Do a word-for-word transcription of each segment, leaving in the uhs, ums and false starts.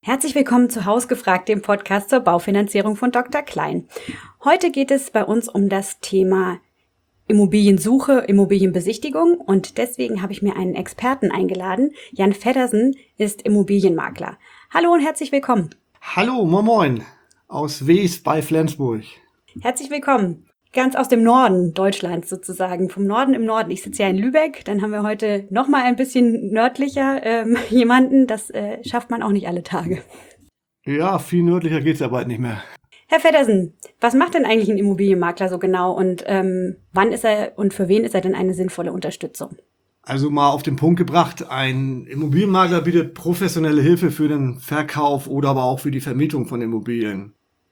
Herzlich willkommen zu Hausgefragt, dem Podcast zur Baufinanzierung von Doktor Klein. Heute geht es bei uns um das Thema Immobiliensuche, Immobilienbesichtigung und deswegen habe ich mir einen Experten eingeladen. Jan Feddersen ist Immobilienmakler. Hallo und herzlich willkommen. Hallo, moin moin, aus Wees bei Flensburg. Herzlich willkommen. Ganz aus dem Norden Deutschlands sozusagen, vom Norden im Norden. Ich sitze ja in Lübeck, dann haben wir heute noch mal ein bisschen nördlicher ähm, jemanden. Das äh, schafft man auch nicht alle Tage. Ja, viel nördlicher geht's ja bald nicht mehr. Herr Feddersen, was macht denn eigentlich ein Immobilienmakler so genau und ähm, wann ist er und für wen ist er denn eine sinnvolle Unterstützung? Also mal auf den Punkt gebracht, ein Immobilienmakler bietet professionelle Hilfe für den Verkauf oder aber auch für die Vermietung von Immobilien.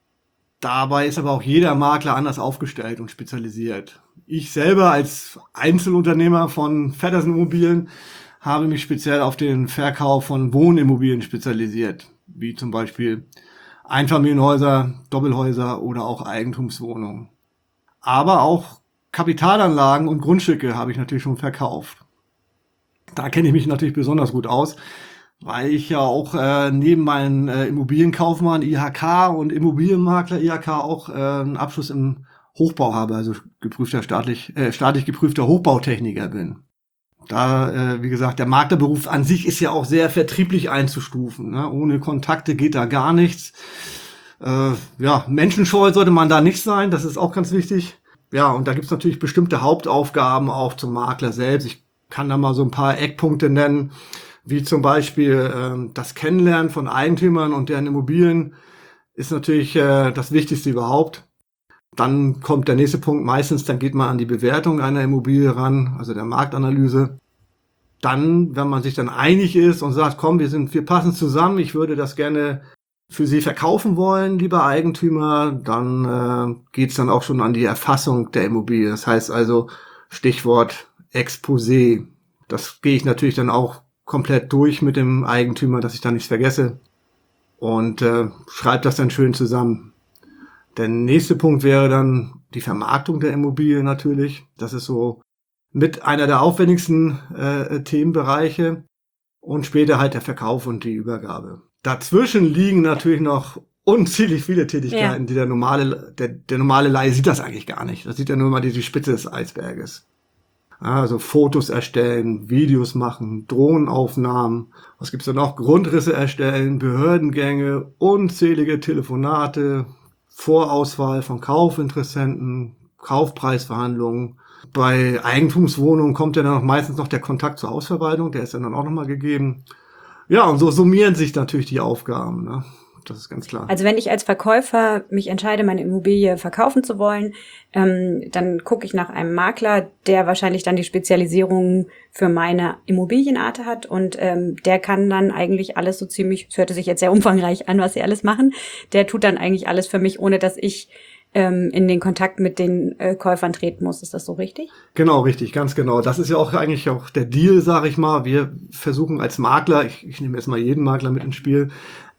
Dabei ist aber auch jeder Makler anders aufgestellt und spezialisiert. Ich selber als Einzelunternehmer von Feddersen Immobilien habe mich speziell auf den Verkauf von Wohnimmobilien spezialisiert, wie zum Beispiel Einfamilienhäuser, Doppelhäuser oder auch Eigentumswohnungen. Aber auch Kapitalanlagen und Grundstücke habe ich natürlich schon verkauft. Da kenne ich mich natürlich besonders gut aus, weil ich ja auch äh, neben meinem äh, Immobilienkaufmann I H K und Immobilienmakler I H K auch äh, einen Abschluss im Hochbau habe, also geprüfter staatlich äh, staatlich geprüfter Hochbautechniker bin. Da, äh, wie gesagt, der Maklerberuf an sich ist ja auch sehr vertrieblich einzustufen, ne? Ohne Kontakte geht da gar nichts. Äh, ja, menschenscheu sollte man da nicht sein, das ist auch ganz wichtig. Ja, und da gibt's natürlich bestimmte Hauptaufgaben auch zum Makler selbst. Ich kann da mal so ein paar Eckpunkte nennen, wie zum Beispiel ähm, das Kennenlernen von Eigentümern und deren Immobilien ist natürlich äh, das Wichtigste überhaupt. Dann kommt der nächste Punkt meistens, dann geht man an die Bewertung einer Immobilie ran, also der Marktanalyse. Dann, wenn man sich dann einig ist und sagt, komm, wir sind, wir passen zusammen, ich würde das gerne für Sie verkaufen wollen, lieber Eigentümer, dann äh, geht's dann auch schon an die Erfassung der Immobilie. Das heißt also Stichwort Exposé. Das gehe ich natürlich dann auch komplett durch mit dem Eigentümer, dass ich da nichts vergesse und äh, schreibe das dann schön zusammen. Der nächste Punkt wäre dann die Vermarktung der Immobilie natürlich. Das ist so mit einer der aufwendigsten äh, Themenbereiche und später halt der Verkauf und die Übergabe. Dazwischen liegen natürlich noch unzählig viele Tätigkeiten, ja. die der normale, der, der normale Laie sieht das eigentlich gar nicht. Das sieht ja nur mal die, die Spitze des Eisberges. Also Fotos erstellen, Videos machen, Drohnenaufnahmen. Was gibt's da noch? Grundrisse erstellen, Behördengänge, unzählige Telefonate, Vorauswahl von Kaufinteressenten, Kaufpreisverhandlungen. Bei Eigentumswohnungen kommt ja dann noch meistens noch der Kontakt zur Hausverwaltung, der ist dann auch nochmal gegeben. Ja, und so summieren sich natürlich die Aufgaben, ne? Das ist ganz klar. Also wenn ich als Verkäufer mich entscheide, meine Immobilie verkaufen zu wollen, ähm, dann gucke ich nach einem Makler, der wahrscheinlich dann die Spezialisierung für meine Immobilienart hat und ähm, der kann dann eigentlich alles so ziemlich, es hörte sich jetzt sehr umfangreich an, was sie alles machen, der tut dann eigentlich alles für mich, ohne dass ich ähm, in den Kontakt mit den äh, Käufern treten muss. Ist das so richtig? Genau, richtig, ganz genau. Das ist ja auch eigentlich auch der Deal, sage ich mal. Wir versuchen als Makler, ich, ich nehme jetzt mal jeden Makler mit ins Spiel,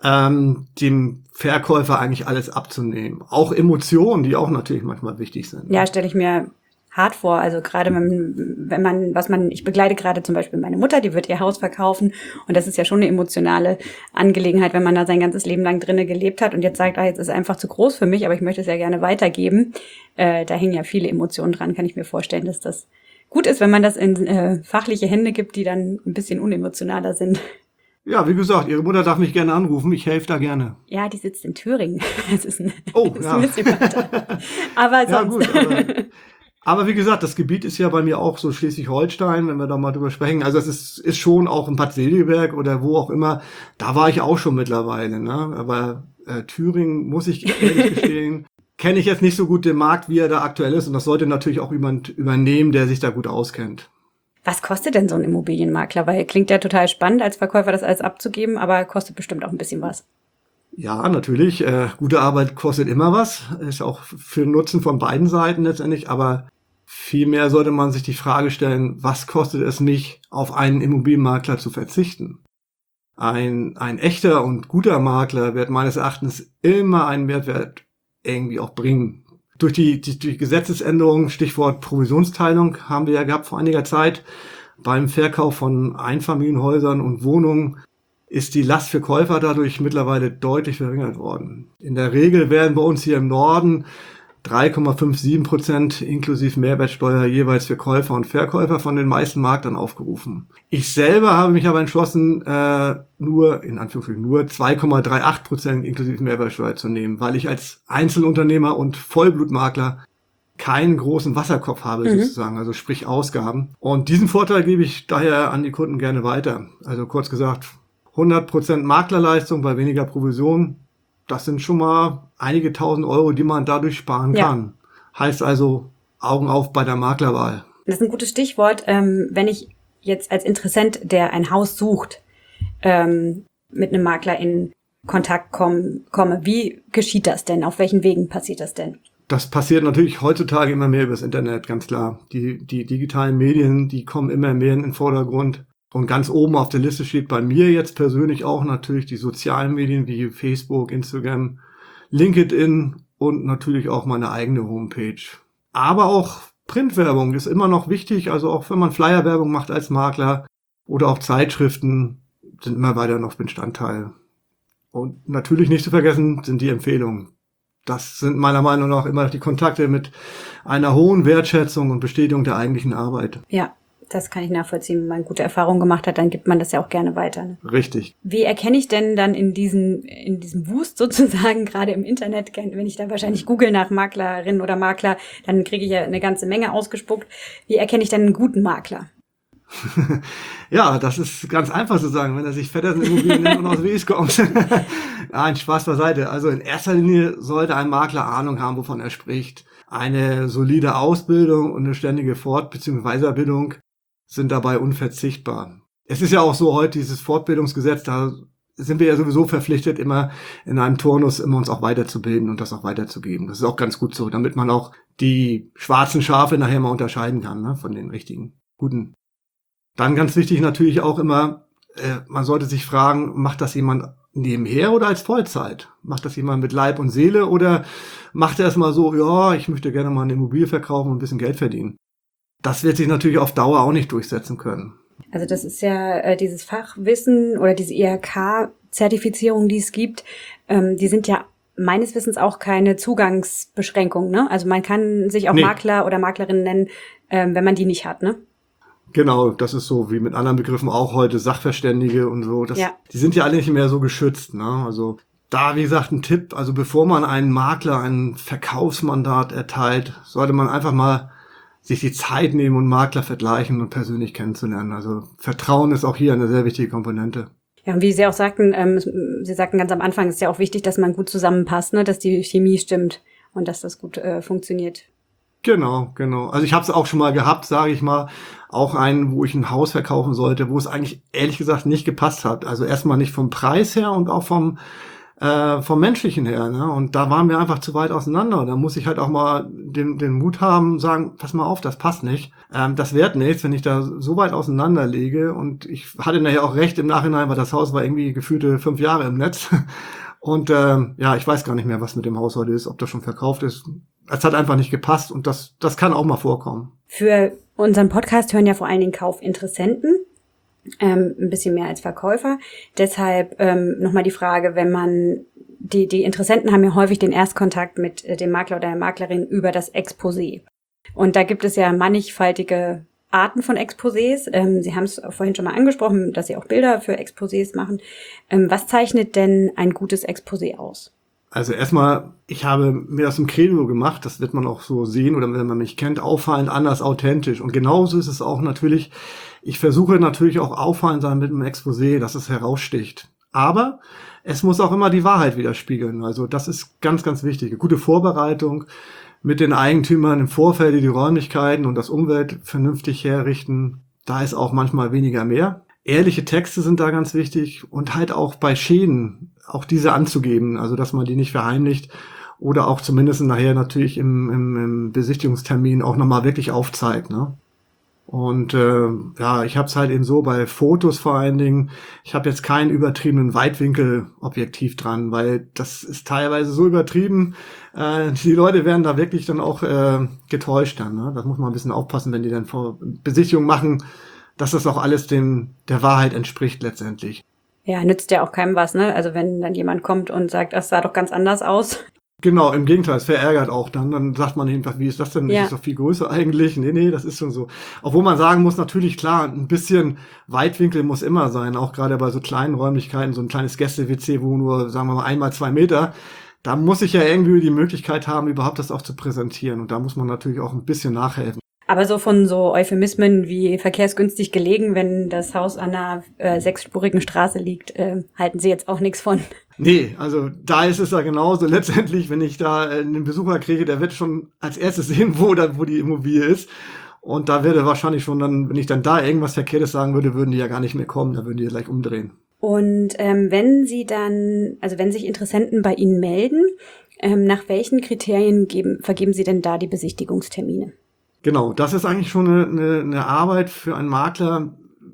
ähm, dem Verkäufer eigentlich alles abzunehmen. Auch Emotionen, die auch natürlich manchmal wichtig sind. Ja, stelle ich mir hart vor. Also gerade wenn, wenn man, was man, ich begleite gerade zum Beispiel meine Mutter, die wird ihr Haus verkaufen und das ist ja schon eine emotionale Angelegenheit, wenn man da sein ganzes Leben lang drinnen gelebt hat und jetzt sagt, ah, jetzt ist es einfach zu groß für mich, aber ich möchte es ja gerne weitergeben. Äh, da hängen ja viele Emotionen dran, kann ich mir vorstellen, dass das gut ist, wenn man das in äh, fachliche Hände gibt, die dann ein bisschen unemotionaler sind. Ja, wie gesagt, Ihre Mutter darf mich gerne anrufen. Ich helfe da gerne. Ja, die sitzt in Thüringen. Das ist ein, oh, das ist ja. ein bisschen weiter. Aber sonst. Ja, gut, aber, aber wie gesagt, das Gebiet ist ja bei mir auch so Schleswig-Holstein, wenn wir da mal drüber sprechen. Also es ist, ist schon auch in Bad Segeberg oder wo auch immer. Da war ich auch schon mittlerweile. Ne? Aber äh, Thüringen, muss ich ehrlich gestehen, kenne ich jetzt nicht so gut den Markt, wie er da aktuell ist. Und das sollte natürlich auch jemand übernehmen, der sich da gut auskennt. Was kostet denn so ein Immobilienmakler? Weil klingt ja total spannend, als Verkäufer das alles abzugeben, aber kostet bestimmt auch ein bisschen was. Ja, natürlich. Äh, gute Arbeit kostet immer was. Ist auch für den Nutzen von beiden Seiten letztendlich. Aber vielmehr sollte man sich die Frage stellen, was kostet es mich, auf einen Immobilienmakler zu verzichten? Ein, ein echter und guter Makler wird meines Erachtens immer einen Mehrwert irgendwie auch bringen. Durch die, die, die Gesetzesänderung, Stichwort Provisionsteilung, haben wir ja gehabt vor einiger Zeit beim Verkauf von Einfamilienhäusern und Wohnungen, ist die Last für Käufer dadurch mittlerweile deutlich verringert worden. In der Regel werden bei uns hier im Norden drei Komma siebenundfünfzig Prozent inklusive Mehrwertsteuer jeweils für Käufer und Verkäufer von den meisten Maklern aufgerufen. Ich selber habe mich aber entschlossen, äh, nur, in Anführungsstrichen nur zwei Komma achtunddreißig Prozent inklusive Mehrwertsteuer zu nehmen, weil ich als Einzelunternehmer und Vollblutmakler keinen großen Wasserkopf habe, mhm. sozusagen, also sprich Ausgaben. Und diesen Vorteil gebe ich daher an die Kunden gerne weiter. Also kurz gesagt, hundert Prozent Maklerleistung bei weniger Provision. Das sind schon mal einige tausend Euro, die man dadurch sparen ja. kann. Heißt also, Augen auf bei der Maklerwahl. Das ist ein gutes Stichwort. Ähm, wenn ich jetzt als Interessent, der ein Haus sucht, ähm, mit einem Makler in Kontakt komm, komme, wie geschieht das denn? Auf welchen Wegen passiert das denn? Das passiert natürlich heutzutage immer mehr übers Internet, ganz klar. Die, die digitalen Medien, die kommen immer mehr in den Vordergrund. Und ganz oben auf der Liste steht bei mir jetzt persönlich auch natürlich die sozialen Medien wie Facebook, Instagram, LinkedIn und natürlich auch meine eigene Homepage. Aber auch Printwerbung ist immer noch wichtig, also auch wenn man Flyerwerbung macht als Makler oder auch Zeitschriften sind immer weiter noch Bestandteil. Und natürlich nicht zu vergessen sind die Empfehlungen. Das sind meiner Meinung nach immer die Kontakte mit einer hohen Wertschätzung und Bestätigung der eigentlichen Arbeit. Ja. Das kann ich nachvollziehen. Wenn man gute Erfahrungen gemacht hat, dann gibt man das ja auch gerne weiter. Ne? Richtig. Wie erkenne ich denn dann in diesen, in diesem Wust sozusagen, gerade im Internet, wenn ich da wahrscheinlich google nach Maklerin oder Makler, dann kriege ich ja eine ganze Menge ausgespuckt. Wie erkenne ich denn einen guten Makler? Ja, das ist ganz einfach zu sagen, wenn er sich Vettersen Immobilien nennt und aus Wies kommt. Nein, Spaß beiseite. Also in erster Linie sollte ein Makler Ahnung haben, wovon er spricht. Eine solide Ausbildung und eine ständige Fort- bzw. Weiterbildung sind dabei unverzichtbar. Es ist ja auch so heute dieses Fortbildungsgesetz, da sind wir ja sowieso verpflichtet, immer in einem Turnus immer uns auch weiterzubilden und das auch weiterzugeben. Das ist auch ganz gut so, damit man auch die schwarzen Schafe nachher mal unterscheiden kann, ne, von den richtigen, guten. Dann ganz wichtig natürlich auch immer, äh, man sollte sich fragen, macht das jemand nebenher oder als Vollzeit? Macht das jemand mit Leib und Seele oder macht er es mal so, ja, ich möchte gerne mal eine Immobilie verkaufen und ein bisschen Geld verdienen? Das wird sich natürlich auf Dauer auch nicht durchsetzen können. Also das ist ja äh, dieses Fachwissen oder diese I H K-Zertifizierung, die es gibt, ähm, die sind ja meines Wissens auch keine Zugangsbeschränkung, ne? Also man kann sich auch nee. Makler oder Maklerin nennen, ähm, wenn man die nicht hat, ne? Genau, das ist so wie mit anderen Begriffen auch heute Sachverständige und so. Das, ja. Die sind ja alle nicht mehr so geschützt, ne? Also da, wie gesagt, ein Tipp, also bevor man einen Makler ein Verkaufsmandat erteilt, sollte man einfach mal sich die Zeit nehmen und Makler vergleichen und persönlich kennenzulernen. Also Vertrauen ist auch hier eine sehr wichtige Komponente. Ja, und wie Sie auch sagten, ähm, Sie sagten ganz am Anfang, ist ja auch wichtig, dass man gut zusammenpasst, ne, dass die Chemie stimmt und dass das gut äh, funktioniert. Genau, genau. Also ich habe es auch schon mal gehabt, sage ich mal, auch einen, wo ich ein Haus verkaufen sollte, wo es eigentlich ehrlich gesagt nicht gepasst hat. Also erstmal nicht vom Preis her und auch vom äh, vom Menschlichen her, ne? Und da waren wir einfach zu weit auseinander. Da muss ich halt auch mal den, den Mut haben, sagen, pass mal auf, das passt nicht. Ähm, das wird nichts, wenn ich da so weit auseinander lege. Und ich hatte nachher auch recht im Nachhinein, weil das Haus war irgendwie gefühlte fünf Jahre im Netz. Und ähm, ja, ich weiß gar nicht mehr, was mit dem Haus heute ist, ob das schon verkauft ist. Es hat einfach nicht gepasst und das, das kann auch mal vorkommen. Für unseren Podcast hören ja vor allen Dingen Kaufinteressenten. Ähm, ein bisschen mehr als Verkäufer. Deshalb ähm, nochmal die Frage, wenn man, die die Interessenten haben ja häufig den Erstkontakt mit äh, dem Makler oder der Maklerin über das Exposé. Und da gibt es ja mannigfaltige Arten von Exposés. Ähm, Sie haben es vorhin schon mal angesprochen, dass Sie auch Bilder für Exposés machen. Ähm, was zeichnet denn ein gutes Exposé aus? Also erstmal, ich habe mir das im Credo gemacht, das wird man auch so sehen oder wenn man mich kennt, auffallend, anders, authentisch. Und genauso ist es auch natürlich, ich versuche natürlich auch auffallend sein mit einem Exposé, dass es heraussticht. Aber es muss auch immer die Wahrheit widerspiegeln. Also das ist ganz, ganz wichtig. Eine gute Vorbereitung mit den Eigentümern im Vorfeld, die Räumlichkeiten und das Umwelt vernünftig herrichten. Da ist auch manchmal weniger mehr. Ehrliche Texte sind da ganz wichtig und halt auch bei Schäden auch diese anzugeben, also dass man die nicht verheimlicht oder auch zumindest nachher natürlich im, im, im Besichtigungstermin auch nochmal wirklich aufzeigt, ne? Und äh, ja, ich habe es halt eben so bei Fotos vor allen Dingen, ich habe jetzt keinen übertriebenen Weitwinkelobjektiv dran, weil das ist teilweise so übertrieben, äh, die Leute werden da wirklich dann auch äh, getäuscht dann, ne? Das muss man ein bisschen aufpassen, wenn die dann vor Besichtigung machen, dass das auch alles dem der Wahrheit entspricht letztendlich. Ja, nützt ja auch keinem was, ne? Also wenn dann jemand kommt und sagt, das sah doch ganz anders aus. Genau, im Gegenteil, es verärgert auch dann. Dann sagt man einfach, wie ist das denn? Ja. Das ist doch viel größer eigentlich. Nee, nee, das ist schon so. Obwohl man sagen muss, natürlich, klar, ein bisschen Weitwinkel muss immer sein. Auch gerade bei so kleinen Räumlichkeiten, so ein kleines Gäste-W C, wo nur, sagen wir mal, einmal zwei Meter. Da muss ich ja irgendwie die Möglichkeit haben, überhaupt das auch zu präsentieren. Und da muss man natürlich auch ein bisschen nachhelfen. Aber so von so Euphemismen wie verkehrsgünstig gelegen, wenn das Haus an einer äh, sechsspurigen Straße liegt, äh, halten Sie jetzt auch nichts von. Nee, also da ist es ja genauso. Letztendlich, wenn ich da einen Besucher kriege, der wird schon als erstes sehen, wo da, wo die Immobilie ist. Und da würde wahrscheinlich schon dann, wenn ich dann da irgendwas Verkehrtes sagen würde, würden die ja gar nicht mehr kommen. Da würden die ja gleich umdrehen. Und ähm, wenn Sie dann, also wenn sich Interessenten bei Ihnen melden, ähm, nach welchen Kriterien geben, vergeben Sie denn da die Besichtigungstermine? Genau, das ist eigentlich schon eine, eine, eine Arbeit für einen Makler.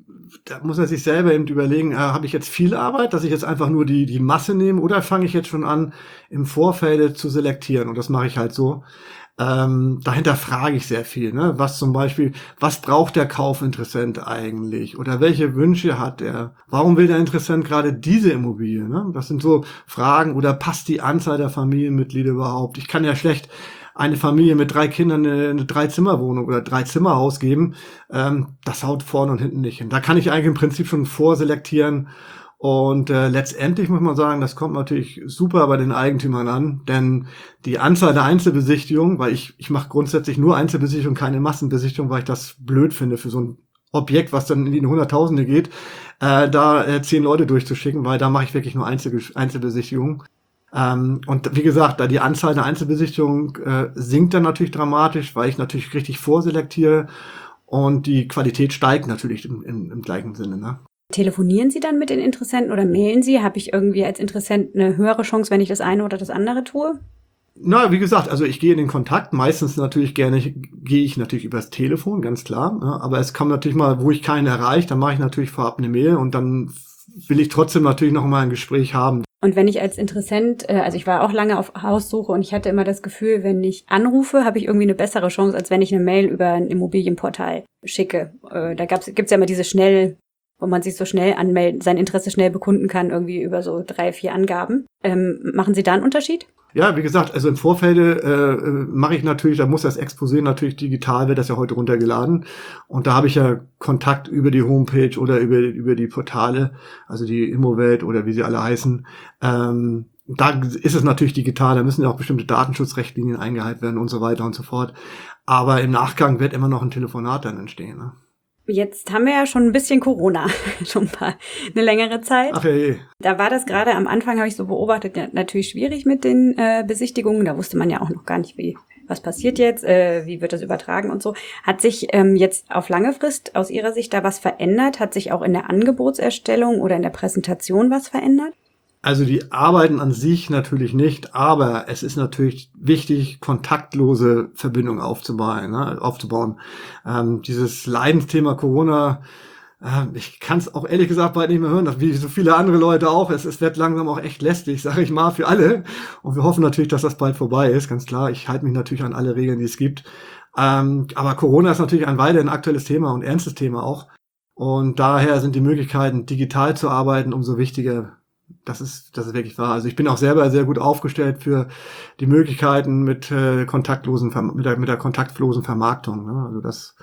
Da muss er sich selber eben überlegen, äh, habe ich jetzt viel Arbeit, dass ich jetzt einfach nur die die Masse nehme, oder fange ich jetzt schon an, im Vorfeld zu selektieren? Und das mache ich halt so. Ähm, dahinter frage ich sehr viel, ne? Was zum Beispiel, was braucht der Kaufinteressent eigentlich? Oder welche Wünsche hat er? Warum will der Interessent gerade diese Immobilie? Ne? Das sind so Fragen. Oder passt die Anzahl der Familienmitglieder überhaupt? Ich kann ja schlecht eine Familie mit drei Kindern eine, eine Drei-Zimmer-Wohnung oder Drei-Zimmer-Haus geben. Ähm, das haut vorne und hinten nicht hin. Da kann ich eigentlich im Prinzip schon vorselektieren. Und äh, letztendlich muss man sagen, das kommt natürlich super bei den Eigentümern an, denn die Anzahl der Einzelbesichtigungen, weil ich ich mache grundsätzlich nur Einzelbesichtigungen, keine Massenbesichtigung, weil ich das blöd finde für so ein Objekt, was dann in die Hunderttausende geht, äh, da äh, zehn Leute durchzuschicken, weil da mache ich wirklich nur Einzel Einzelbesichtigungen. Ähm, und wie gesagt, da die Anzahl der Einzelbesichtigungen äh, sinkt dann natürlich dramatisch, weil ich natürlich richtig vorselektiere, und die Qualität steigt natürlich im, im, im gleichen Sinne, ne? Telefonieren Sie dann mit den Interessenten oder mailen Sie? Habe ich irgendwie als Interessent eine höhere Chance, wenn ich das eine oder das andere tue? Na, wie gesagt, also ich gehe in den Kontakt. Meistens natürlich gerne, gehe ich natürlich übers Telefon, ganz klar. Ja, aber es kommt natürlich mal, wo ich keinen erreiche, dann mache ich natürlich vorab eine Mail, und dann will ich trotzdem natürlich noch mal ein Gespräch haben. Und wenn ich als Interessent, äh, also ich war auch lange auf Haussuche und ich hatte immer das Gefühl, wenn ich anrufe, habe ich irgendwie eine bessere Chance, als wenn ich eine Mail über ein Immobilienportal schicke. Äh, da gab's, gibt's ja immer diese schnell, wo man sich so schnell anmelden, sein Interesse schnell bekunden kann, irgendwie über so drei, vier Angaben. Ähm, machen Sie da einen Unterschied? Ja, wie gesagt, also im Vorfeld äh, mache ich natürlich, da muss das Exposé natürlich digital, wird das ja heute runtergeladen. Und da habe ich ja Kontakt über die Homepage oder über, über die Portale, also die Immowelt oder wie sie alle heißen. Ähm, da ist es natürlich digital, da müssen ja auch bestimmte Datenschutzrichtlinien eingehalten werden und so weiter und so fort. Aber im Nachgang wird immer noch ein Telefonat dann entstehen, ne? Jetzt haben wir ja schon ein bisschen Corona, schon ein paar, eine längere Zeit. Ach je. Da war das gerade am Anfang, habe ich so beobachtet, natürlich schwierig mit den äh, Besichtigungen. Da wusste man ja auch noch gar nicht, wie was passiert jetzt, äh, wie wird das übertragen und so. Hat sich ähm, jetzt auf lange Frist aus Ihrer Sicht da was verändert? Hat sich auch in der Angebotserstellung oder in der Präsentation was verändert? Also die Arbeiten an sich natürlich nicht, aber es ist natürlich wichtig, kontaktlose Verbindungen aufzubauen. Ne, aufzubauen. Ähm, dieses Leidensthema Corona, äh, ich kann es auch ehrlich gesagt bald nicht mehr hören, wie so viele andere Leute auch. Es, es wird langsam auch echt lästig, sage ich mal, für alle. Und wir hoffen natürlich, dass das bald vorbei ist, ganz klar. Ich halte mich natürlich an alle Regeln, die es gibt. Ähm, aber Corona ist natürlich ein weiterhin aktuelles Thema und ernstes Thema auch. Und daher sind die Möglichkeiten, digital zu arbeiten, umso wichtiger. Das ist, das ist wirklich wahr. Also ich bin auch selber sehr gut aufgestellt für die Möglichkeiten mit äh, kontaktlosen, mit der, mit der kontaktlosen Vermarktung. Ne? Also das,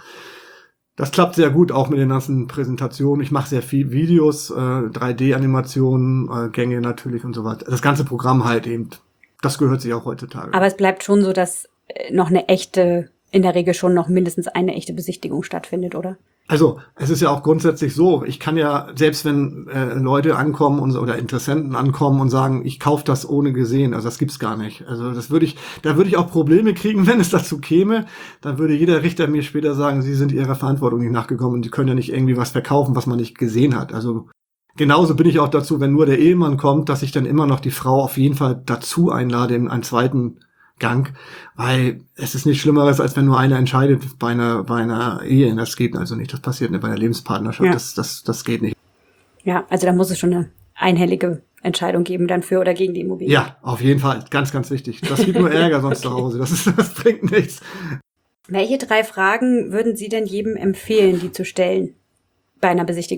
das klappt sehr gut, auch mit den ganzen Präsentationen. Ich mache sehr viel Videos, äh, drei D-Animationen, äh, Gänge natürlich und so weiter. Das ganze Programm halt eben. Das gehört sich auch heutzutage. Aber es bleibt schon so, dass noch eine echte, in der Regel schon noch mindestens eine echte Besichtigung stattfindet, oder? Also, es ist ja auch grundsätzlich so, ich kann ja, selbst wenn äh, Leute ankommen und, oder Interessenten ankommen und sagen, ich kaufe das ohne gesehen, also das gibt's gar nicht. Also das würde ich, da würde ich auch Probleme kriegen, wenn es dazu käme. Dann würde jeder Richter mir später sagen, sie sind ihrer Verantwortung nicht nachgekommen und die können ja nicht irgendwie was verkaufen, was man nicht gesehen hat. Also genauso bin ich auch dazu, wenn nur der Ehemann kommt, dass ich dann immer noch die Frau auf jeden Fall dazu einlade in einen zweiten Gang, weil es ist nichts Schlimmeres, als wenn nur einer entscheidet bei einer, bei einer Ehe. Das geht also nicht. Das passiert nicht bei einer Lebenspartnerschaft. Ja. Das, das, das geht nicht. Ja, also da muss es schon eine einhellige Entscheidung geben dann für oder gegen die Immobilie. Ja, auf jeden Fall. Ganz, ganz wichtig. Das gibt nur Ärger sonst okay. zu Hause. Das ist, das bringt nichts. Welche drei Fragen würden Sie denn jedem empfehlen, die zu stellen bei einer Besichtigung?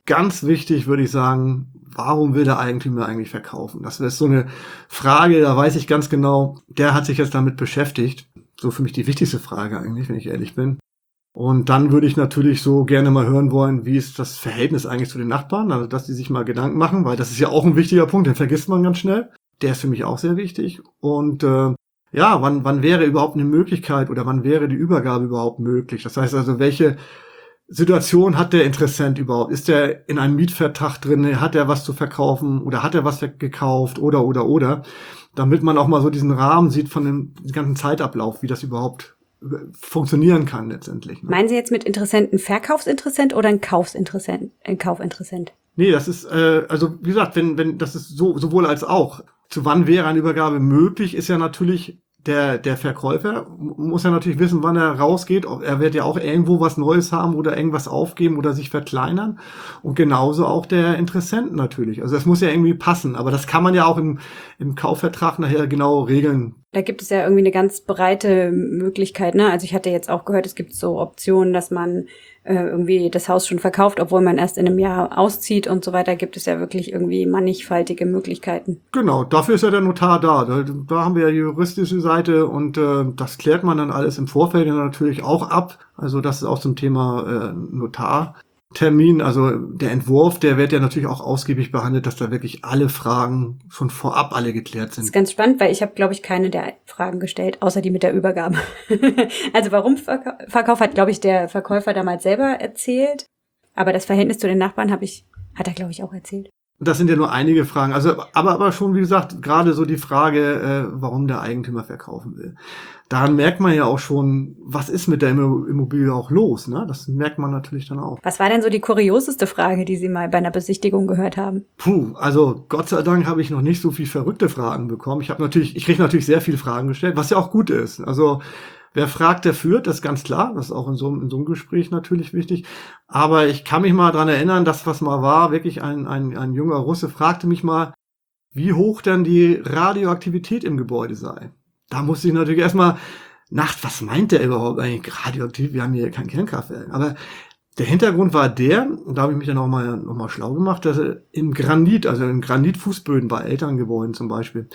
ganz wichtig, würde ich sagen, warum will der Eigentümer eigentlich verkaufen? Das ist so eine Frage, da weiß ich ganz genau, der hat sich jetzt damit beschäftigt. So für mich die wichtigste Frage eigentlich, wenn ich ehrlich bin. Und dann würde ich natürlich so gerne mal hören wollen, wie ist das Verhältnis eigentlich zu den Nachbarn, also dass die sich mal Gedanken machen, weil das ist ja auch ein wichtiger Punkt, den vergisst man ganz schnell. Der ist für mich auch sehr wichtig. Und äh, ja, wann, wann wäre überhaupt eine Möglichkeit oder wann wäre die Übergabe überhaupt möglich? Das heißt also, welche Situation hat der Interessent überhaupt? Ist der in einem Mietvertrag drin? Hat er was zu verkaufen oder hat er was gekauft oder, oder, oder? Damit man auch mal so diesen Rahmen sieht von dem ganzen Zeitablauf, wie das überhaupt funktionieren kann letztendlich. Ne? Meinen Sie jetzt mit Interessenten Verkaufsinteressent oder ein Kaufsinteressent? Ein Kaufinteressent? Nee, das ist, äh, also wie gesagt, wenn, wenn, das ist so sowohl als auch. Zu wann wäre eine Übergabe möglich, ist ja natürlich der, der Verkäufer muss ja natürlich wissen, wann er rausgeht. Er wird ja auch irgendwo was Neues haben oder irgendwas aufgeben oder sich verkleinern. Und genauso auch der Interessent natürlich. Also das muss ja irgendwie passen. Aber das kann man ja auch im, im Kaufvertrag nachher genau regeln. Da gibt es ja irgendwie eine ganz breite Möglichkeit, ne? Also ich hatte jetzt auch gehört, es gibt so Optionen, dass man äh, irgendwie das Haus schon verkauft, obwohl man erst in einem Jahr auszieht und so weiter. Gibt es ja wirklich irgendwie mannigfaltige Möglichkeiten. Genau, dafür ist ja der Notar da. Da, da haben wir ja die juristische Seite und äh, das klärt man dann alles im Vorfeld natürlich auch ab. Also das ist auch zum Thema äh, Notar. Termin, also der Entwurf, der wird ja natürlich auch ausgiebig behandelt, dass da wirklich alle Fragen schon vorab alle geklärt sind. Das ist ganz spannend, weil ich habe, glaube ich, keine der Fragen gestellt, außer die mit der Übergabe. Also warum Verka- Verkauf hat, glaube ich, der Verkäufer damals selber erzählt. Aber das Verhältnis zu den Nachbarn habe ich, hat er, glaube ich, auch erzählt. Das sind ja nur einige Fragen. Also, aber, aber schon, wie gesagt, gerade so die Frage, äh, warum der Eigentümer verkaufen will. Daran merkt man ja auch schon, was ist mit der Immobilie auch los, ne? Das merkt man natürlich dann auch. Was war denn so die kurioseste Frage, die Sie mal bei einer Besichtigung gehört haben? Puh, also Gott sei Dank habe ich noch nicht so viel verrückte Fragen bekommen. Ich habe natürlich, ich kriege natürlich sehr viele Fragen gestellt, was ja auch gut ist. Also wer fragt, der führt, das ist ganz klar. Das ist auch in so, in so einem Gespräch natürlich wichtig. Aber ich kann mich mal dran erinnern, dass was mal war, wirklich ein, ein, ein junger Russe fragte mich mal, wie hoch denn die Radioaktivität im Gebäude sei. Da musste ich natürlich erstmal nach, was meint der überhaupt eigentlich radioaktiv? Wir haben hier kein Kernkraftwerk. Aber der Hintergrund war der, und da habe ich mich dann auch mal, noch mal schlau gemacht, dass im Granit, also in Granitfußböden bei älteren Gebäuden zum Beispiel,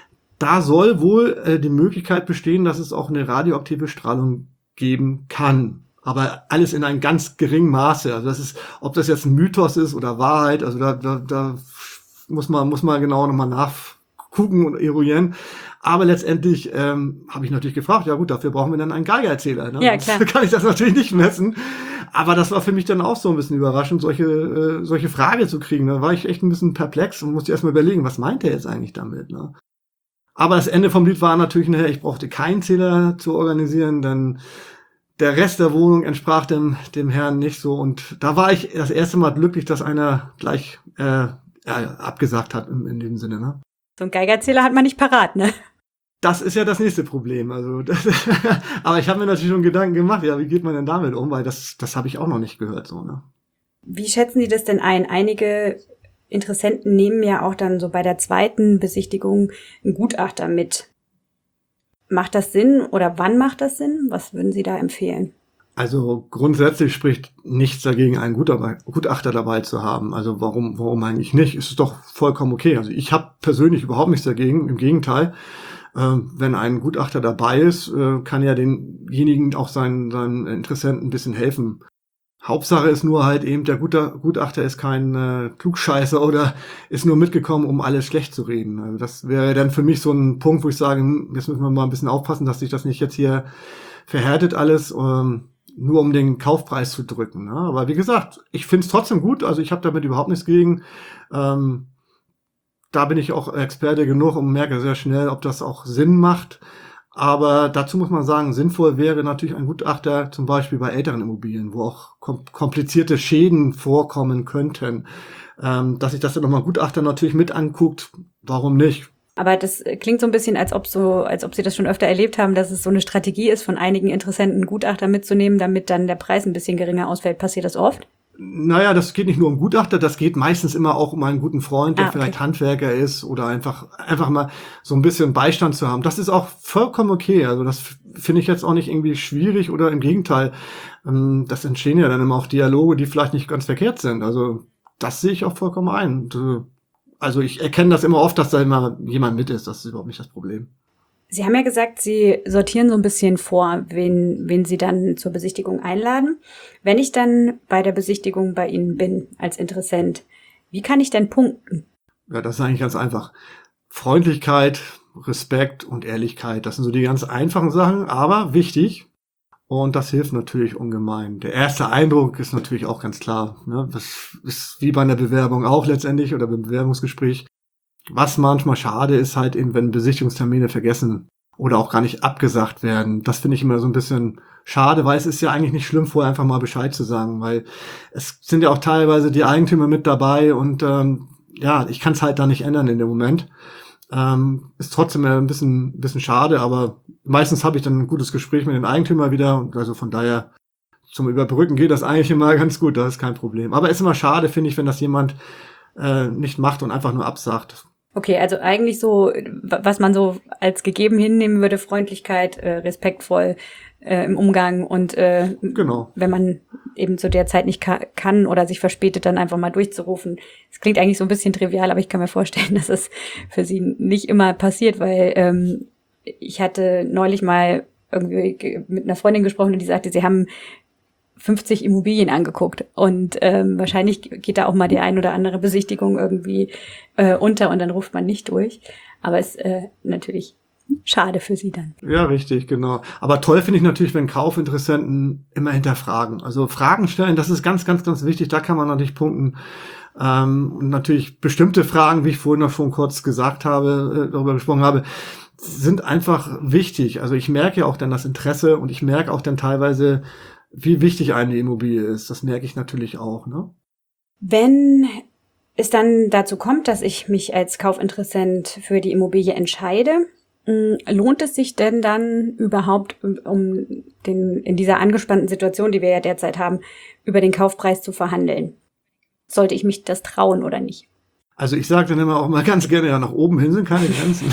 da soll wohl äh, die Möglichkeit bestehen, dass es auch eine radioaktive Strahlung geben kann. Aber alles in einem ganz geringen Maße. Also das ist, ob das jetzt ein Mythos ist oder Wahrheit, also da, da, da muss man, muss man genau nochmal nachgucken und eruieren. Aber letztendlich ähm, habe ich natürlich gefragt, ja gut, dafür brauchen wir dann einen Geigererzähler. Ne? Ja, klar. Sonst kann ich das natürlich nicht messen. Aber das war für mich dann auch so ein bisschen überraschend, solche äh, solche Frage zu kriegen. Da war ich echt ein bisschen perplex und musste erstmal überlegen, was meint er jetzt eigentlich damit? Ne? Aber das Ende vom Lied war natürlich nachher, ich brauchte keinen Zähler zu organisieren, denn der Rest der Wohnung entsprach dem dem Herrn nicht so. Und da war ich das erste Mal glücklich, dass einer gleich äh, ja, abgesagt hat in, in dem Sinne. Ne? So ein Geigerzähler hat man nicht parat, ne? Das ist ja das nächste Problem. Also, das, aber ich habe mir natürlich schon Gedanken gemacht, ja, wie geht man denn damit um? Weil das, das habe ich auch noch nicht gehört, so, ne? Wie schätzen Sie das denn ein? Einige Interessenten nehmen ja auch dann so bei der zweiten Besichtigung einen Gutachter mit. Macht das Sinn oder wann macht das Sinn? Was würden Sie da empfehlen? Also grundsätzlich spricht nichts dagegen, einen Gutachter dabei zu haben. Also warum, warum eigentlich nicht? Ist es doch vollkommen okay. Also ich habe persönlich überhaupt nichts dagegen. Im Gegenteil. Wenn ein Gutachter dabei ist, kann ja denjenigen auch seinen, seinen Interessenten ein bisschen helfen. Hauptsache ist nur halt eben, der Gutachter ist kein äh, Klugscheißer oder ist nur mitgekommen, um alles schlecht zu reden. Also das wäre dann für mich so ein Punkt, wo ich sage, jetzt müssen wir mal ein bisschen aufpassen, dass sich das nicht jetzt hier verhärtet alles, ähm, nur um den Kaufpreis zu drücken. Ne? Aber wie gesagt, ich finde es trotzdem gut, also ich habe damit überhaupt nichts gegen. Ähm, Da bin ich auch Experte genug und merke sehr schnell, ob das auch Sinn macht. Aber dazu muss man sagen, sinnvoll wäre natürlich ein Gutachter, zum Beispiel bei älteren Immobilien, wo auch komplizierte Schäden vorkommen könnten. Ähm, dass sich das dann nochmal ein Gutachter natürlich mit anguckt, warum nicht? Aber das klingt so ein bisschen, als ob so, als ob Sie das schon öfter erlebt haben, dass es so eine Strategie ist, von einigen Interessenten Gutachter mitzunehmen, damit dann der Preis ein bisschen geringer ausfällt. Passiert das oft? Naja, das geht nicht nur um Gutachter, das geht meistens immer auch um einen guten Freund, der ah, okay. vielleicht Handwerker ist oder einfach einfach mal so ein bisschen Beistand zu haben. Das ist auch vollkommen okay. Also das finde ich jetzt auch nicht irgendwie schwierig oder im Gegenteil. Das entstehen ja dann immer auch Dialoge, die vielleicht nicht ganz verkehrt sind. Also das sehe ich auch vollkommen ein. Und, äh, also ich erkenne das immer oft, dass da immer jemand mit ist. Das ist überhaupt nicht das Problem. Sie haben ja gesagt, Sie sortieren so ein bisschen vor, wen, wen Sie dann zur Besichtigung einladen. Wenn ich dann bei der Besichtigung bei Ihnen bin als Interessent, wie kann ich denn punkten? Ja, das ist eigentlich ganz einfach. Freundlichkeit, Respekt und Ehrlichkeit, das sind so die ganz einfachen Sachen, aber wichtig. Und das hilft natürlich ungemein. Der erste Eindruck ist natürlich auch ganz klar, ne? Das ist wie bei einer Bewerbung auch letztendlich oder beim Bewerbungsgespräch. Was manchmal schade ist halt eben, wenn Besichtigungstermine vergessen oder auch gar nicht abgesagt werden. Das finde ich immer so ein bisschen schade, weil es ist ja eigentlich nicht schlimm, vorher einfach mal Bescheid zu sagen, weil es sind ja auch teilweise die Eigentümer mit dabei und ähm, ja, ich kann es halt da nicht ändern in dem Moment. Ähm, ist trotzdem ein bisschen, ein bisschen schade, aber meistens habe ich dann ein gutes Gespräch mit den Eigentümern wieder. Also von daher zum Überbrücken geht das eigentlich immer ganz gut, das ist kein Problem. Aber es ist immer schade, finde ich, wenn das jemand äh, nicht macht und einfach nur absagt. Okay, also eigentlich so, was man so als gegeben hinnehmen würde, Freundlichkeit, äh, respektvoll äh, im Umgang und äh, genau. Wenn man eben zu der Zeit nicht ka- kann oder sich verspätet, dann einfach mal durchzurufen. Es klingt eigentlich so ein bisschen trivial, aber ich kann mir vorstellen, dass es für Sie nicht immer passiert, weil ähm, ich hatte neulich mal irgendwie mit einer Freundin gesprochen und die sagte, sie haben fünfzig Immobilien angeguckt und ähm, wahrscheinlich geht da auch mal die ein oder andere Besichtigung irgendwie äh, unter und dann ruft man nicht durch. Aber es ist äh, natürlich schade für sie dann. Ja, richtig, genau. Aber toll finde ich natürlich, wenn Kaufinteressenten immer hinterfragen. Also Fragen stellen, das ist ganz, ganz, ganz wichtig. Da kann man natürlich punkten. Ähm, und natürlich bestimmte Fragen, wie ich vorhin noch schon kurz gesagt habe, äh, darüber gesprochen habe, sind einfach wichtig. Also ich merke ja auch dann das Interesse und ich merke auch dann teilweise, wie wichtig eine Immobilie ist. Das merke ich natürlich auch, ne? Wenn es dann dazu kommt, dass ich mich als Kaufinteressent für die Immobilie entscheide, lohnt es sich denn dann überhaupt, um den, in dieser angespannten Situation, die wir ja derzeit haben, über den Kaufpreis zu verhandeln? Sollte ich mich das trauen oder nicht? Also ich sage dann immer auch mal ganz gerne, ja, nach oben hin sind keine Grenzen.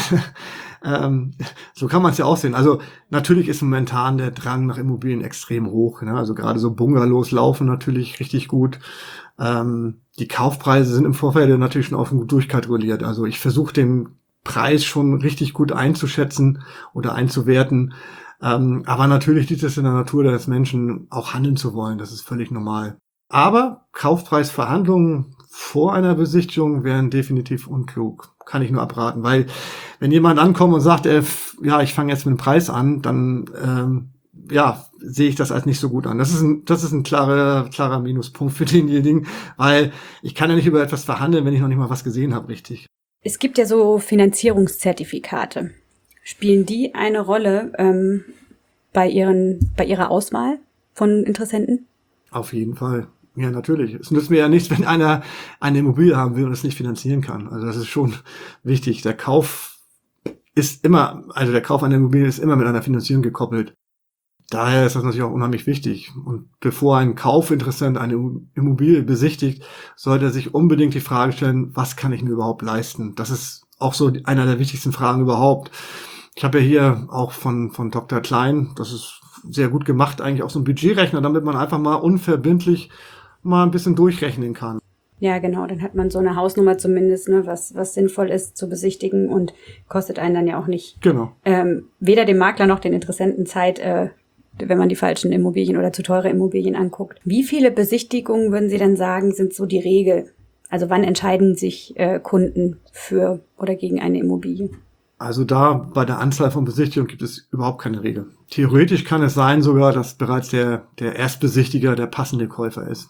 ähm, so kann man es ja auch sehen. Also natürlich ist momentan der Drang nach Immobilien extrem hoch. Ne? Also gerade so Bungalows laufen natürlich richtig gut. Ähm, die Kaufpreise sind im Vorfeld natürlich schon offen gut durchkalkuliert. Also ich versuche den Preis schon richtig gut einzuschätzen oder einzuwerten. Ähm, aber natürlich liegt es in der Natur des Menschen, auch handeln zu wollen. Das ist völlig normal. Aber Kaufpreisverhandlungen vor einer Besichtigung wären definitiv unklug. Kann ich nur abraten, weil wenn jemand ankommt und sagt, äh, ja, ich fange jetzt mit dem Preis an, dann ähm, ja, sehe ich das als nicht so gut an. Das ist ein, das ist ein klarer, klarer Minuspunkt für denjenigen, weil ich kann ja nicht über etwas verhandeln, wenn ich noch nicht mal was gesehen habe, richtig. Es gibt ja so Finanzierungszertifikate. Spielen die eine Rolle ähm, bei ihren, bei ihrer Auswahl von Interessenten? Auf jeden Fall. Ja, natürlich. Es nützt mir ja nichts, wenn einer eine Immobilie haben will und es nicht finanzieren kann. Also das ist schon wichtig. Der Kauf ist immer, also der Kauf einer Immobilie ist immer mit einer Finanzierung gekoppelt. Daher ist das natürlich auch unheimlich wichtig. Und bevor ein Kaufinteressent eine Immobilie besichtigt, sollte er sich unbedingt die Frage stellen, was kann ich mir überhaupt leisten? Das ist auch so einer der wichtigsten Fragen überhaupt. Ich habe ja hier auch von, von Doktor Klein, das ist sehr gut gemacht, eigentlich auch so ein Budgetrechner, damit man einfach mal unverbindlich mal ein bisschen durchrechnen kann. Ja, genau, dann hat man so eine Hausnummer zumindest, ne, was was sinnvoll ist zu besichtigen und kostet einen dann ja auch nicht Genau. ähm, weder dem Makler noch den Interessenten Zeit, äh, wenn man die falschen Immobilien oder zu teure Immobilien anguckt. Wie viele Besichtigungen, würden Sie denn sagen, sind so die Regel? Also wann entscheiden sich äh, Kunden für oder gegen eine Immobilie? Also da bei der Anzahl von Besichtigungen gibt es überhaupt keine Regel. Theoretisch kann es sein sogar, dass bereits der, der Erstbesichtiger der passende Käufer ist.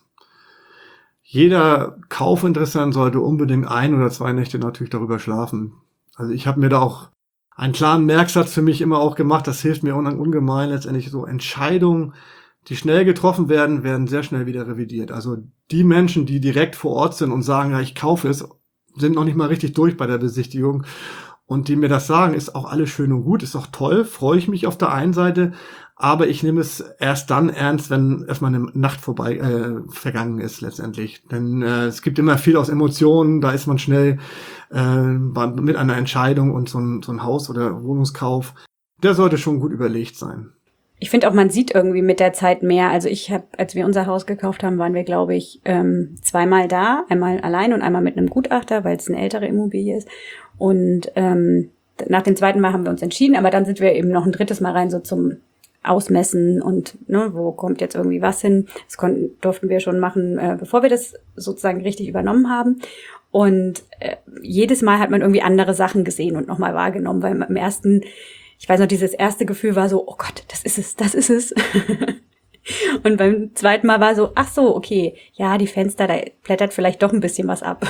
Jeder Kaufinteressent sollte unbedingt ein oder zwei Nächte natürlich darüber schlafen. Also ich habe mir da auch einen klaren Merksatz für mich immer auch gemacht. Das hilft mir ungemein letztendlich. So Entscheidungen, die schnell getroffen werden, werden sehr schnell wieder revidiert. Also die Menschen, die direkt vor Ort sind und sagen, ja, ich kaufe es, sind noch nicht mal richtig durch bei der Besichtigung. Und die mir das sagen, ist auch alles schön und gut, ist auch toll, freue ich mich auf der einen Seite, aber ich nehme es erst dann ernst, wenn erstmal eine Nacht vorbei äh, vergangen ist letztendlich. Denn äh, es gibt immer viel aus Emotionen, da ist man schnell äh, mit einer Entscheidung und so ein, so ein Haus- oder Wohnungskauf, der sollte schon gut überlegt sein. Ich finde auch, man sieht irgendwie mit der Zeit mehr. Also ich habe, als wir unser Haus gekauft haben, waren wir, glaube ich, ähm, zweimal da. Einmal allein und einmal mit einem Gutachter, weil es eine ältere Immobilie ist. Und ähm, nach dem zweiten Mal haben wir uns entschieden, aber dann sind wir eben noch ein drittes Mal rein, so zum Ausmessen und ne, wo kommt jetzt irgendwie was hin. Das konnten, durften wir schon machen, äh, bevor wir das sozusagen richtig übernommen haben. Und äh, jedes Mal hat man irgendwie andere Sachen gesehen und nochmal wahrgenommen, weil im ersten, ich weiß noch, dieses erste Gefühl war so, oh Gott, das ist es, das ist es. Und beim zweiten Mal war so, ach so, okay, ja, die Fenster, da blättert vielleicht doch ein bisschen was ab.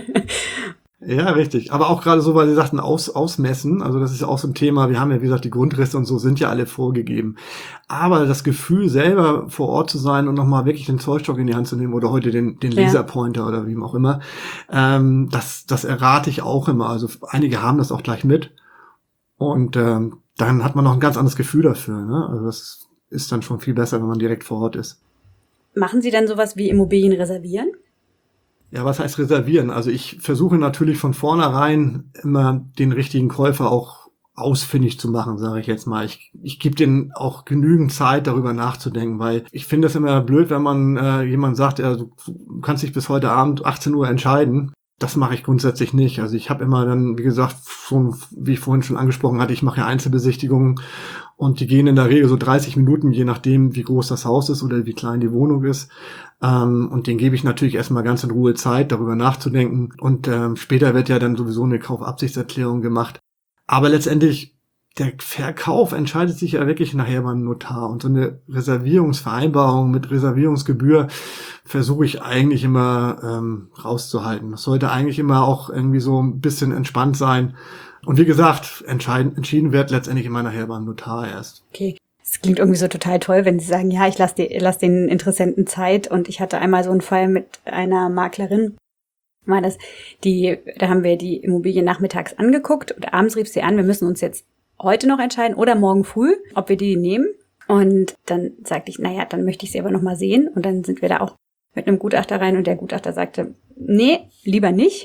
Ja, richtig. Aber auch gerade so, weil Sie sagten, aus, ausmessen, also das ist ja auch so ein Thema, wir haben ja, wie gesagt, die Grundrisse und so sind ja alle vorgegeben. Aber das Gefühl, selber vor Ort zu sein und nochmal wirklich den Zollstock in die Hand zu nehmen oder heute den, den Laserpointer oder wie auch immer, ähm, das, das errate ich auch immer. Also einige haben das auch gleich mit. Und ähm, dann hat man noch ein ganz anderes Gefühl dafür, ne? Also das ist dann schon viel besser, wenn man direkt vor Ort ist. Machen Sie dann sowas wie Immobilien reservieren? Ja, was heißt reservieren? Also ich versuche natürlich von vornherein immer den richtigen Käufer auch ausfindig zu machen, sage ich jetzt mal. Ich, ich gebe denen auch genügend Zeit, darüber nachzudenken, weil ich finde es immer blöd, wenn man äh, jemand sagt, ja, du kannst dich bis heute Abend achtzehn Uhr entscheiden. Das mache ich grundsätzlich nicht. Also ich habe immer dann, wie gesagt, schon, wie ich vorhin schon angesprochen hatte, ich mache ja Einzelbesichtigungen und die gehen in der Regel so dreißig Minuten, je nachdem, wie groß das Haus ist oder wie klein die Wohnung ist. Ähm, und denen gebe ich natürlich erstmal ganz in Ruhe Zeit, darüber nachzudenken. Und ähm, später wird ja dann sowieso eine Kaufabsichtserklärung gemacht. Aber letztendlich, der Verkauf entscheidet sich ja wirklich nachher beim Notar. Und so eine Reservierungsvereinbarung mit Reservierungsgebühr versuche ich eigentlich immer ähm, rauszuhalten. Das sollte eigentlich immer auch irgendwie so ein bisschen entspannt sein. Und wie gesagt, entscheiden, entschieden wird letztendlich immer nachher beim Notar erst. Okay. Es klingt irgendwie so total toll, wenn Sie sagen, ja, ich lasse lass den Interessenten Zeit. Und ich hatte einmal so einen Fall mit einer Maklerin, war das, die, da haben wir die Immobilie nachmittags angeguckt und abends rief sie an, wir müssen uns jetzt heute noch entscheiden oder morgen früh, ob wir die nehmen. Und dann sagte ich, naja, dann möchte ich sie aber noch mal sehen. Und dann sind wir da auch mit einem Gutachter rein und der Gutachter sagte, nee, lieber nicht.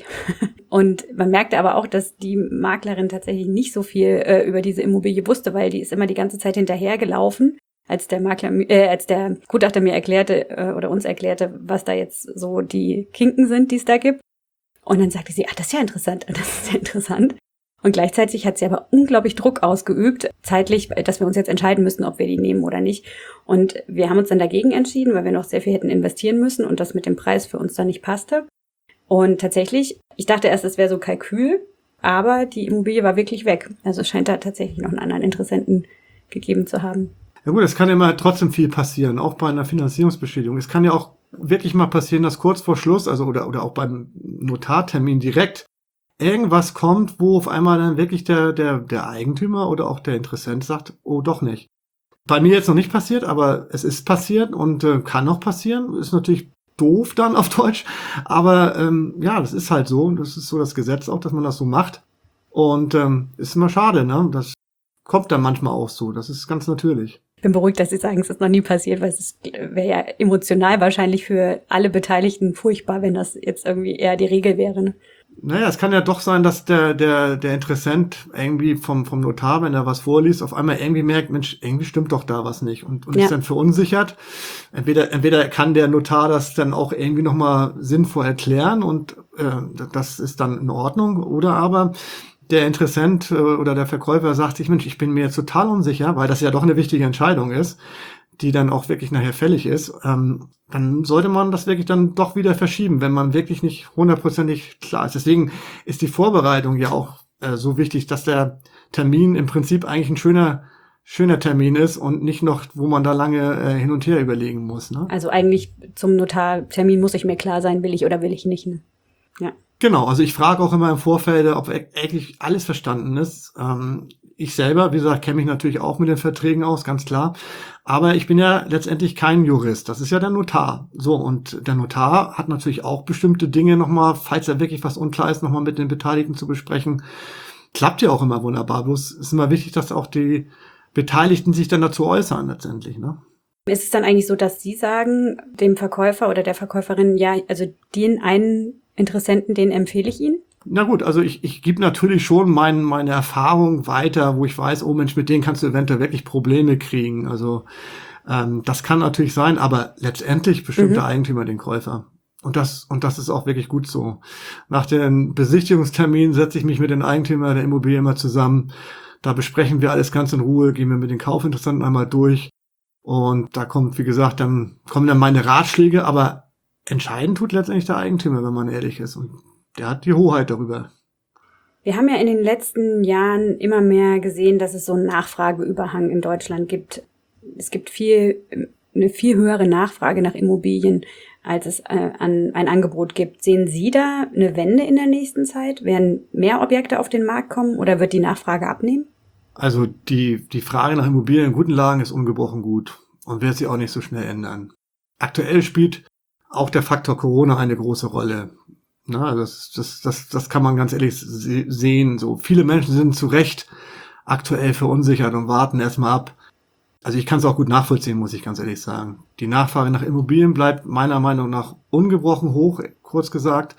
Und man merkte aber auch, dass die Maklerin tatsächlich nicht so viel äh, über diese Immobilie wusste, weil die ist immer die ganze Zeit hinterhergelaufen, als der Makler, äh, als der Gutachter mir erklärte äh, oder uns erklärte, was da jetzt so die Kinken sind, die es da gibt. Und dann sagte sie, ah, das ist ja interessant, das ist ja interessant. Und gleichzeitig hat sie aber unglaublich Druck ausgeübt, zeitlich, dass wir uns jetzt entscheiden müssen, ob wir die nehmen oder nicht. Und wir haben uns dann dagegen entschieden, weil wir noch sehr viel hätten investieren müssen und das mit dem Preis für uns dann nicht passte. Und tatsächlich, ich dachte erst, es wäre so Kalkül, aber die Immobilie war wirklich weg. Also es scheint da tatsächlich noch einen anderen Interessenten gegeben zu haben. Ja gut, es kann ja immer trotzdem viel passieren, auch bei einer Finanzierungsbestätigung. Es kann ja auch wirklich mal passieren, dass kurz vor Schluss, also oder oder auch beim Notartermin direkt irgendwas kommt, wo auf einmal dann wirklich der der der Eigentümer oder auch der Interessent sagt, oh, doch nicht. Bei mir jetzt noch nicht passiert, aber es ist passiert und äh, kann noch passieren. Ist natürlich doof dann auf Deutsch, aber ähm, ja, das ist halt so. Das ist so das Gesetz auch, dass man das so macht. Und ähm, ist immer schade, ne? Das kommt dann manchmal auch so. Das ist ganz natürlich. Ich bin beruhigt, dass Sie sagen, es ist noch nie passiert, weil es wäre ja emotional wahrscheinlich für alle Beteiligten furchtbar, wenn das jetzt irgendwie eher die Regel wäre. Ne? Naja, es kann ja doch sein, dass der der der Interessent irgendwie vom vom Notar, wenn er was vorliest, auf einmal irgendwie merkt, Mensch, irgendwie stimmt doch da was nicht und und ja. ist dann verunsichert. Entweder entweder kann der Notar das dann auch irgendwie nochmal sinnvoll erklären und äh, das ist dann in Ordnung, oder aber der Interessent äh, oder der Verkäufer sagt sich, Mensch, ich bin mir jetzt total unsicher, weil das ja doch eine wichtige Entscheidung ist, die dann auch wirklich nachher fällig ist, ähm, dann sollte man das wirklich dann doch wieder verschieben, wenn man wirklich nicht hundertprozentig klar ist. Deswegen ist die Vorbereitung ja auch äh, so wichtig, dass der Termin im Prinzip eigentlich ein schöner schöner Termin ist und nicht noch, wo man da lange äh, hin und her überlegen muss. Ne? Also eigentlich zum Notartermin muss ich mir klar sein, will ich oder will ich nicht. Ne? Ja. Genau, also ich frage auch immer im Vorfeld, ob eigentlich alles verstanden ist. Ähm, ich selber, wie gesagt, kenne mich natürlich auch mit den Verträgen aus, ganz klar. Aber ich bin ja letztendlich kein Jurist. Das ist ja der Notar. So, und der Notar hat natürlich auch bestimmte Dinge nochmal, falls er wirklich was unklar ist, nochmal mit den Beteiligten zu besprechen. Klappt ja auch immer wunderbar. Bloß ist immer wichtig, dass auch die Beteiligten sich dann dazu äußern letztendlich, ne? Ist es dann eigentlich so, dass Sie sagen, dem Verkäufer oder der Verkäuferin, ja, also den einen Interessenten, den empfehle ich Ihnen? Na gut, also ich, ich gebe natürlich schon mein, meine Erfahrung weiter, wo ich weiß, oh Mensch, mit denen kannst du eventuell wirklich Probleme kriegen. Also ähm, das kann natürlich sein, aber letztendlich bestimmt Mhm. der Eigentümer den Käufer. Und das, und das ist auch wirklich gut so. Nach den Besichtigungsterminen setze ich mich mit den Eigentümern der Immobilie immer zusammen. Da besprechen wir alles ganz in Ruhe, gehen wir mit den Kaufinteressanten einmal durch. Und da kommt, wie gesagt, dann kommen dann meine Ratschläge, aber entscheiden tut letztendlich der Eigentümer, wenn man ehrlich ist. Und der hat die Hoheit darüber. Wir haben ja in den letzten Jahren immer mehr gesehen, dass es so einen Nachfrageüberhang in Deutschland gibt. Es gibt viel, eine viel höhere Nachfrage nach Immobilien, als es äh, an ein Angebot gibt. Sehen Sie da eine Wende in der nächsten Zeit? Werden mehr Objekte auf den Markt kommen oder wird die Nachfrage abnehmen? Also die, die Frage nach Immobilien in guten Lagen ist ungebrochen gut und wird sich auch nicht so schnell ändern. Aktuell spielt auch der Faktor Corona eine große Rolle. Na, das, das, das, das kann man ganz ehrlich se- sehen. So viele Menschen sind zu Recht aktuell verunsichert und warten erstmal ab. Also ich kann es auch gut nachvollziehen, muss ich ganz ehrlich sagen. Die Nachfrage nach Immobilien bleibt meiner Meinung nach ungebrochen hoch, kurz gesagt.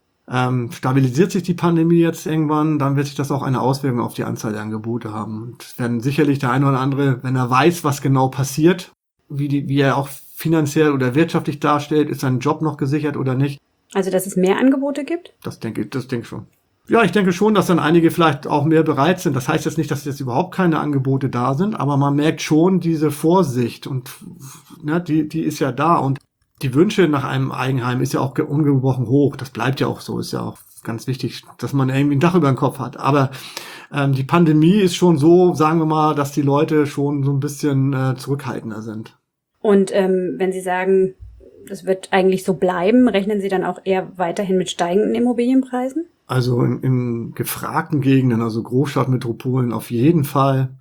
Ähm, stabilisiert sich die Pandemie jetzt irgendwann, dann wird sich das auch eine Auswirkung auf die Anzahl der Angebote haben. Und es werden sicherlich der eine oder andere, wenn er weiß, was genau passiert, wie, die, wie er auch finanziell oder wirtschaftlich darstellt, ist sein Job noch gesichert oder nicht. Also, dass es mehr Angebote gibt? Das denke ich, das denke ich schon. Ja, ich denke schon, dass dann einige vielleicht auch mehr bereit sind. Das heißt jetzt nicht, dass jetzt überhaupt keine Angebote da sind, aber man merkt schon diese Vorsicht und ne, die, die ist ja da und die Wünsche nach einem Eigenheim ist ja auch ge- ungebrochen hoch. Das bleibt ja auch so, ist ja auch ganz wichtig, dass man irgendwie ein Dach über den Kopf hat. Aber ähm, die Pandemie ist schon so, sagen wir mal, dass die Leute schon so ein bisschen äh, zurückhaltender sind. Und ähm, wenn Sie sagen, das wird eigentlich so bleiben, rechnen Sie dann auch eher weiterhin mit steigenden Immobilienpreisen? Also in, in gefragten Gegenden, also Großstadtmetropolen auf jeden Fall.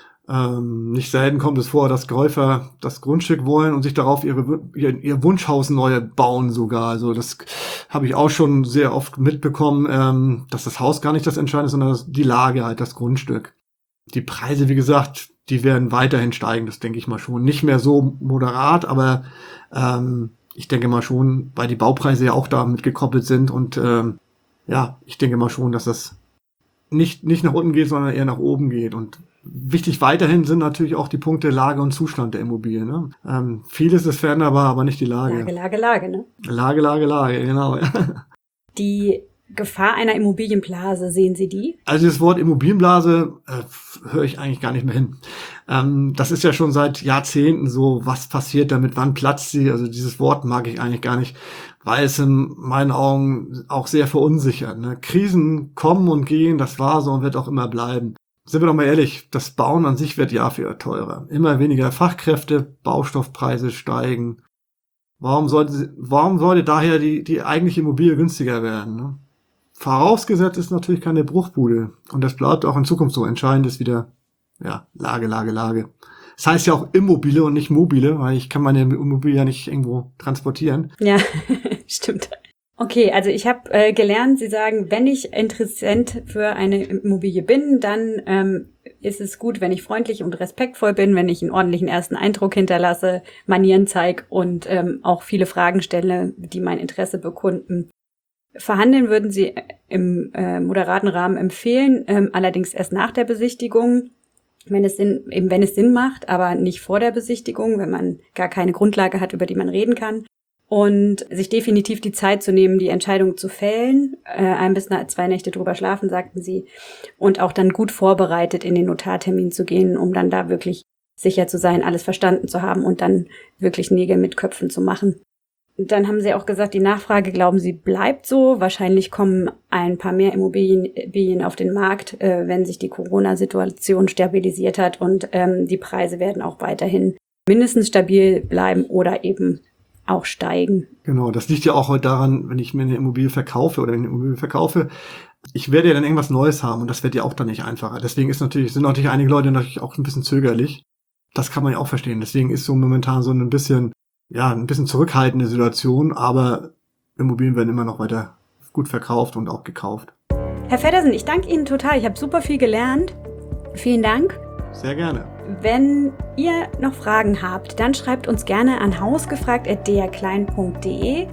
Ähm, nicht selten kommt es vor, dass Käufer das Grundstück wollen und sich darauf ihre, ihr, ihr Wunschhaus neu bauen sogar. Also das habe ich auch schon sehr oft mitbekommen, ähm, dass das Haus gar nicht das Entscheidende ist, sondern das, die Lage halt, das Grundstück. Die Preise, wie gesagt, die werden weiterhin steigen, das denke ich mal schon. Nicht mehr so moderat, aber ähm, ich denke mal schon, weil die Baupreise ja auch damit gekoppelt sind und ähm, ja, ich denke mal schon, dass das nicht, nicht nach unten geht, sondern eher nach oben geht. Und wichtig weiterhin sind natürlich auch die Punkte Lage und Zustand der Immobilie. Ne? Ähm, vieles ist veränderbar, aber nicht die Lage. Lage, Lage, Lage, ne? Lage, Lage, Lage, genau. Ja. Die Gefahr einer Immobilienblase, sehen Sie die? Also das Wort Immobilienblase äh, höre ich eigentlich gar nicht mehr hin. Ähm, das ist ja schon seit Jahrzehnten so, was passiert damit, wann platzt sie? Also dieses Wort mag ich eigentlich gar nicht, weil es in meinen Augen auch sehr verunsichert. Ne? Krisen kommen und gehen, das war so und wird auch immer bleiben. Sind wir doch mal ehrlich, das Bauen an sich wird Jahr für Jahr teurer. Immer weniger Fachkräfte, Baustoffpreise steigen. Warum sollte, warum sollte daher die, die eigentliche Immobilie günstiger werden? Ne? Vorausgesetzt ist natürlich keine Bruchbude. Und das bleibt auch in Zukunft so. Entscheidend ist wieder, ja, Lage, Lage, Lage. Das heißt ja auch Immobile und nicht mobile, weil ich kann meine Immobilie ja nicht irgendwo transportieren. Ja, stimmt. Okay, also ich habe äh, gelernt, Sie sagen, wenn ich Interessent für eine Immobilie bin, dann ähm, ist es gut, wenn ich freundlich und respektvoll bin, wenn ich einen ordentlichen ersten Eindruck hinterlasse, Manieren zeige und ähm, auch viele Fragen stelle, die mein Interesse bekunden. Verhandeln würden Sie im äh, moderaten Rahmen empfehlen, ähm, allerdings erst nach der Besichtigung, wenn es Sinn, eben wenn es Sinn macht, aber nicht vor der Besichtigung, wenn man gar keine Grundlage hat, über die man reden kann. Und sich definitiv die Zeit zu nehmen, die Entscheidung zu fällen, äh, ein bis zwei Nächte drüber schlafen, sagten Sie, und auch dann gut vorbereitet in den Notartermin zu gehen, um dann da wirklich sicher zu sein, alles verstanden zu haben und dann wirklich Nägel mit Köpfen zu machen. Dann haben Sie auch gesagt, die Nachfrage, glauben Sie, bleibt so. Wahrscheinlich kommen ein paar mehr Immobilien, Immobilien auf den Markt, äh, wenn sich die Corona-Situation stabilisiert hat. Und ähm, die Preise werden auch weiterhin mindestens stabil bleiben oder eben auch steigen. Genau, das liegt ja auch heute daran, wenn ich mir eine Immobilie verkaufe oder wenn ich eine Immobilie verkaufe, ich werde ja dann irgendwas Neues haben und das wird ja auch dann nicht einfacher. Deswegen ist natürlich, sind natürlich einige Leute natürlich auch ein bisschen zögerlich. Das kann man ja auch verstehen. Deswegen ist so momentan so ein bisschen, ja, ein bisschen zurückhaltende Situation, aber Immobilien werden immer noch weiter gut verkauft und auch gekauft. Herr Feddersen, ich danke Ihnen total. Ich habe super viel gelernt. Vielen Dank. Sehr gerne. Wenn ihr noch Fragen habt, dann schreibt uns gerne an hausgefragt at d r klein punkt d e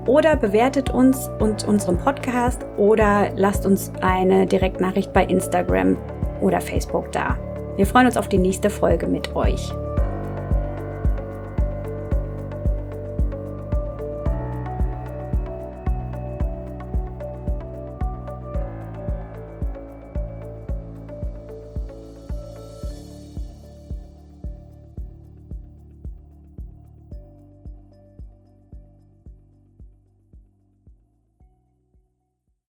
oder bewertet uns und unseren Podcast oder lasst uns eine Direktnachricht bei Instagram oder Facebook da. Wir freuen uns auf die nächste Folge mit euch.